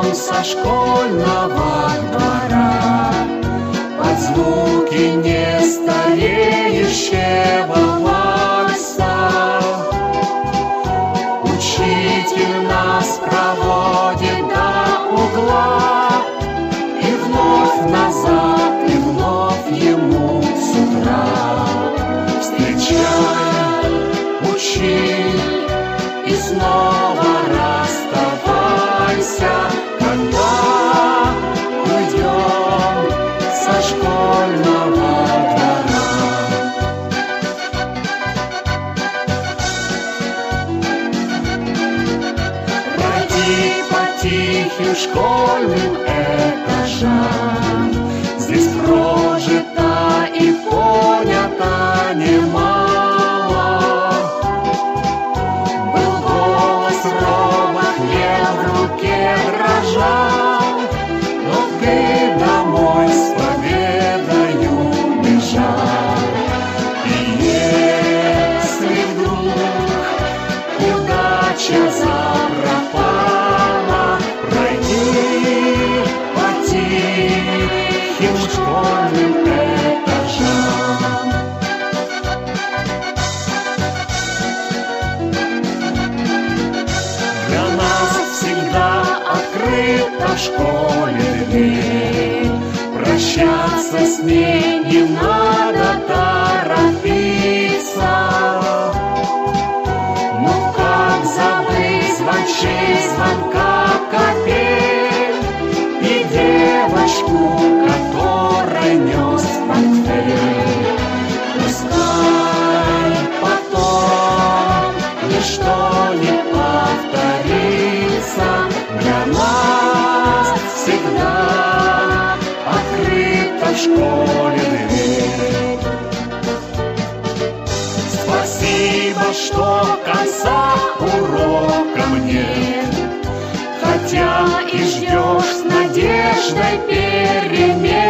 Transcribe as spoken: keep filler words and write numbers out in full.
идем со школьного двора под звуки нестареющего вальса. Учитель нас проводит до угла, и вновь назад, и вновь ему с утра. Встречай, учи, и снова расставайся, когда уйдем со школьного двора. Пройди по тихим школьным этажам, здесь прожито и понято немало. Был голос робок, лев в руке дрожал, но ты домой с победою бежал. И если вдруг удача запропала, пройди по тихим школьным этажам. Для нас всегда открыта в школе дверь, прощаться с ней не надо торопиться. Ну как забыть звончей звонка капель и девочку, которой нес портфель? Пускай потом ничто не повторится, для нас всегда открыта в школе дверь. Спасибо, что конца урокам нет, хотя и ждешь с надеждой перемен.